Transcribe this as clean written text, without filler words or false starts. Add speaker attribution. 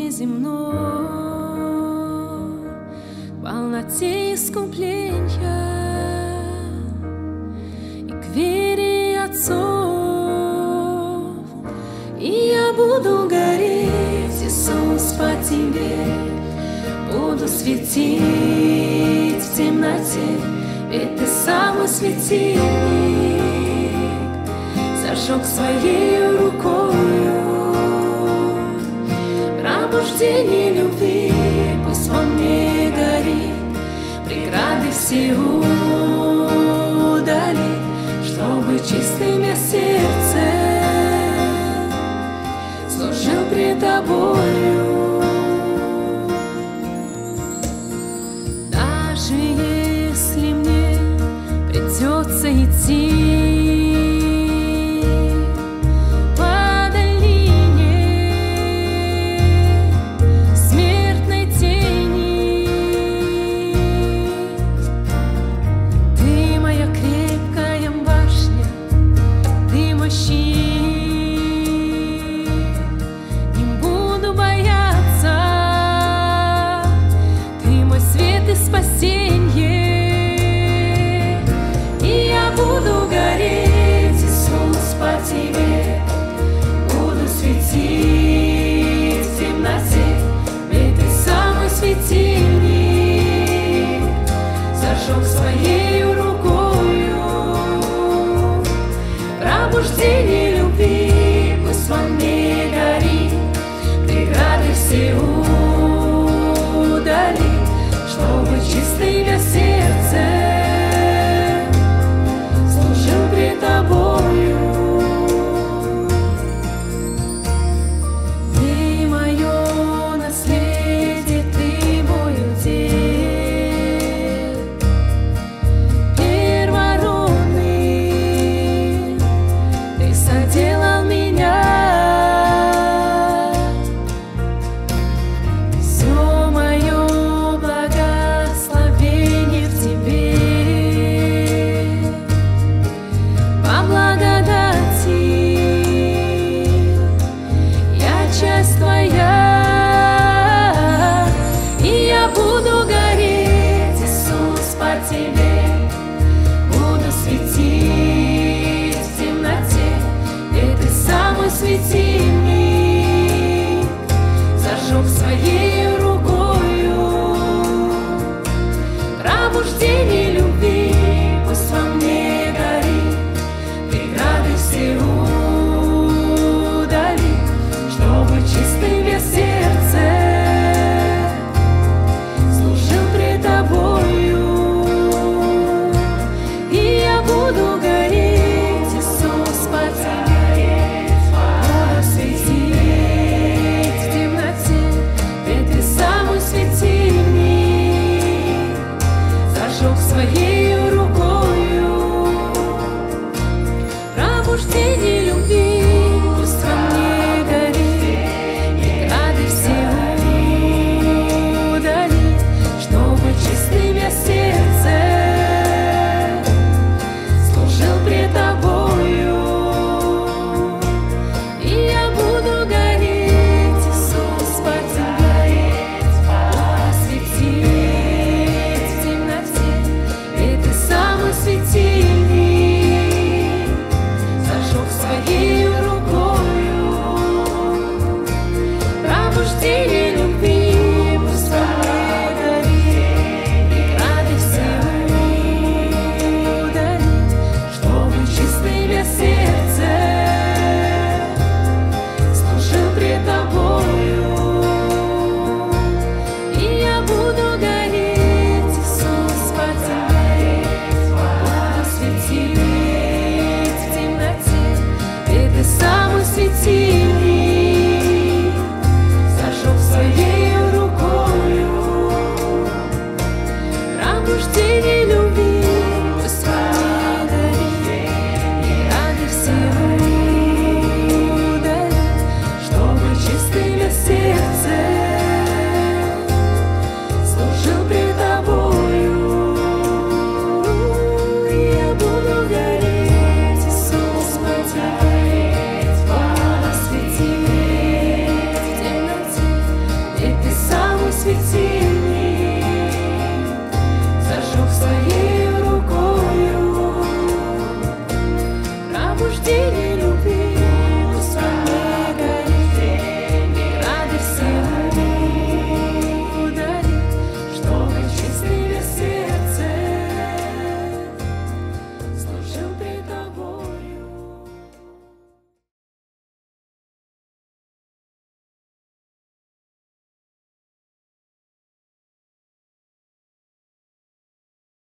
Speaker 1: неземной полноте искупления и к вере отцов. И я буду гореть, Иисус, по Тебе, буду светить в темноте, ведь Ты самый светильник зажег Своей рукою. Пробуждение любви пусть во мне горит, преграды все удали, чтобы чистым я сердце служил пред Тобою. Даже если мне придется идти Своей рукою. Пробуждение любви пусть во мне горит, преграды все удали, чтобы чистым я сердце служил пред Тобою. Ты мое наследие, Ты мой удел. Делал меня, все мое благословение в Тебе, по благодати я часть Твоя, и я буду гореть, Иисус, по Тебе, буду светить в темноте. Ты самый светильник зажег Своей рукою. Пробуждение любви пусть во мне горит, преграды все удали, чтобы чистым я сердце служил пред Тобою. И я буду гореть, Иисус, по Тебе, Своей рукою. Пробуждение любви пусть во мне горит, преграды все удали, чтобы чистым я сердце служил пред Тобою. И я буду гореть, Иисус, по Тебе, светить в темноте. Ты самый светильник зажег Своей рукою. Пробуждение любви пусть во мне горит, преграды все удали, чтобы чистым я сердце служил пред Тобою. И я буду гореть, Иисус, по Тебе, светить в темноте, ведь Ты самый светильник зажег Святи